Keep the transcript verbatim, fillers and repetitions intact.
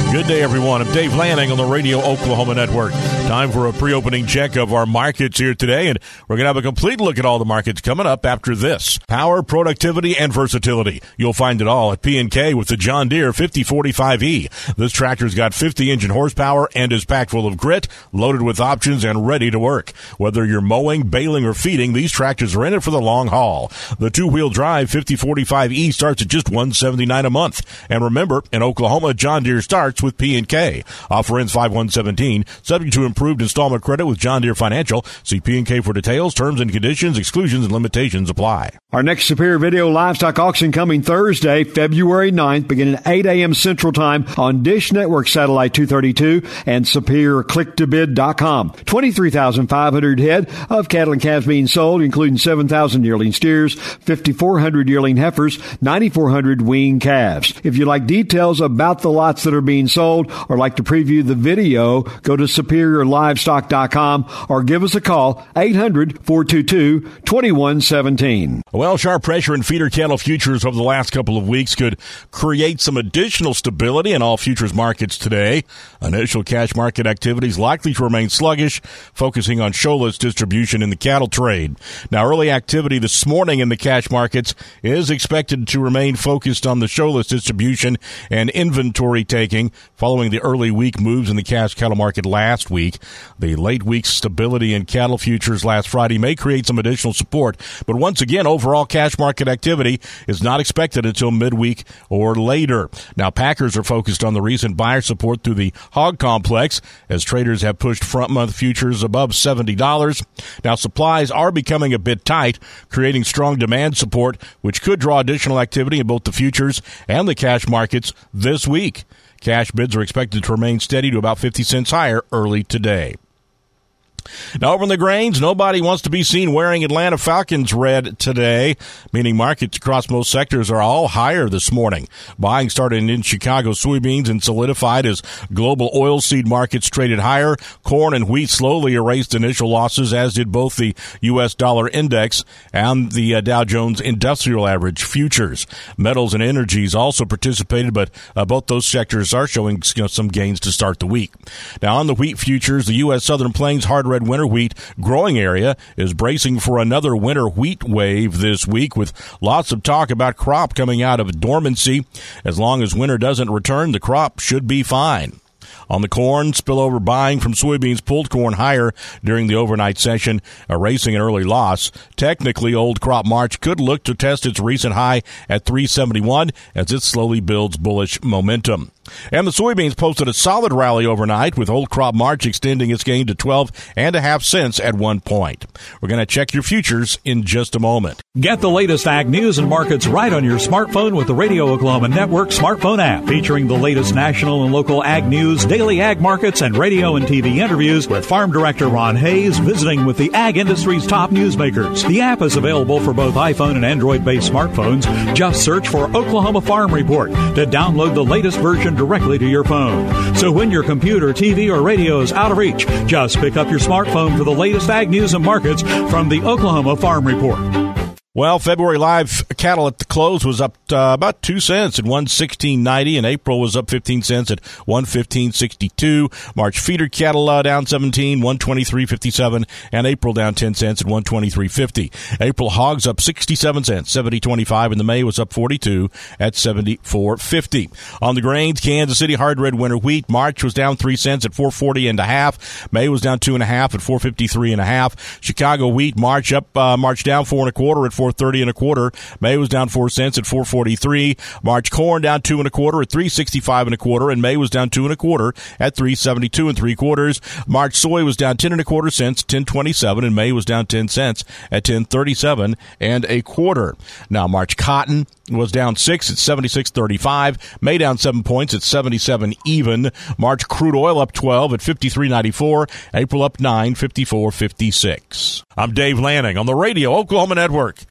Good day, everyone. I'm Dave Lanning on the Radio Oklahoma Network. Time for a pre-opening check of our markets here today, and we're going to have a complete look at all the markets coming up after this. Power, productivity, and versatility. You'll find it all at P and K with the John Deere fifty forty-five E. This tractor's got fifty engine horsepower and is packed full of grit, loaded with options, and ready to work. Whether you're mowing, baling, or feeding, these tractors are in it for the long haul. The two-wheel drive fifty forty-five E starts at just one hundred seventy-nine dollars a month. And remember, in Oklahoma, John Deere starts with P and K. Offer ends five one seventeen, subject to improved installment credit with John Deere Financial. See P and K for details. Terms and conditions, exclusions, and limitations apply. Our next Superior Video livestock auction coming Thursday, February ninth, beginning at eight a.m. Central Time on Dish Network Satellite two thirty-two and superior click to bid dot com. twenty-three thousand five hundred head of cattle and calves being sold, including seven thousand yearling steers, fifty-four hundred yearling heifers, ninety-four hundred weaned calves. If you'd like details about the lots that are being sold or like to preview the video, go to superior livestock dot com or give us a call, eight hundred, four two two, two one one seven. Well, sharp pressure in feeder cattle futures over the last couple of weeks could create some additional stability in all futures markets today. Initial cash market activities likely to remain sluggish, focusing on show-list distribution in the cattle trade. Now, early activity this morning in the cash markets is expected to remain focused on the show-list distribution and inventory taking following the early week moves in the cash cattle market last week. The late week stability in cattle futures last Friday may create some additional support, but once again, overall cash market activity is not expected until midweek or later. Now, packers are focused on the recent buyer support through the hog complex as traders have pushed front month futures above seventy dollars. Now, supplies are becoming a bit tight, creating strong demand support, which could draw additional activity in both the futures and the cash markets this week. Cash bids are expected to remain steady to about fifty cents higher early today. Now, over in the grains, nobody wants to be seen wearing Atlanta Falcons red today, meaning markets across most sectors are all higher this morning. Buying started in Chicago soybeans and solidified as global oilseed markets traded higher. Corn and wheat slowly erased initial losses, as did both the U S dollar index and the uh, Dow Jones Industrial Average futures. Metals and energies also participated, but uh, both those sectors are showing you know, some gains to start the week. Now, on the wheat futures, the U S Southern Plains hard red winter wheat growing area is bracing for another winter wheat wave this week, with lots of talk about crop coming out of dormancy. As long as winter doesn't return, the crop should be fine. On the corn, spillover buying from soybeans pulled corn higher during the overnight session, erasing an early loss. Technically, old crop March could look to test its recent high at three seventy-one as it slowly builds bullish momentum. And the soybeans posted a solid rally overnight, with old crop March extending its gain to twelve and a half cents at one point. We're going to check your futures in just a moment. Get the latest ag news and markets right on your smartphone with the Radio Oklahoma Network smartphone app, featuring the latest national and local ag news, daily ag markets, and radio and T V interviews with Farm Director Ron Hayes visiting with the ag industry's top newsmakers. The app is available for both iPhone and Android-based smartphones. Just search for Oklahoma Farm Report to download the latest version directly to your phone. So when your computer, T V, or radio is out of reach, just pick up your smartphone for the latest ag news and markets from the Oklahoma Farm Report. Well, February live cattle at the close was up uh, about two cents at one sixteen ninety, and April was up fifteen cents at one fifteen sixty-two. March feeder cattle uh, down seventeen, one twenty-three fifty-seven, and April down ten cents at one twenty-three fifty. April hogs up sixty-seven cents, seventy twenty-five, and the May was up forty-two at seventy-four fifty. On the grains, Kansas City hard red winter wheat, March was down three cents at four forty and a half. May was down two and a half at four fifty-three and a half. Chicago wheat, March up, uh, March down four and a quarter at four thirty and a quarter. May was down four cents at four forty-three. March corn down two and a quarter at three sixty-five and a quarter, and May was down two and a quarter at three seventy-two and three quarters. March soy was down ten and a quarter cents, ten twenty-seven, and May was down ten cents at ten thirty-seven and a quarter. Now, March cotton was down six at seventy-six thirty-five. May down seven points at seventy-seven even. March crude oil up twelve at fifty-three ninety-four. April up nine, fifty-four fifty-six. I'm Dave Lanning on the Radio Oklahoma Network.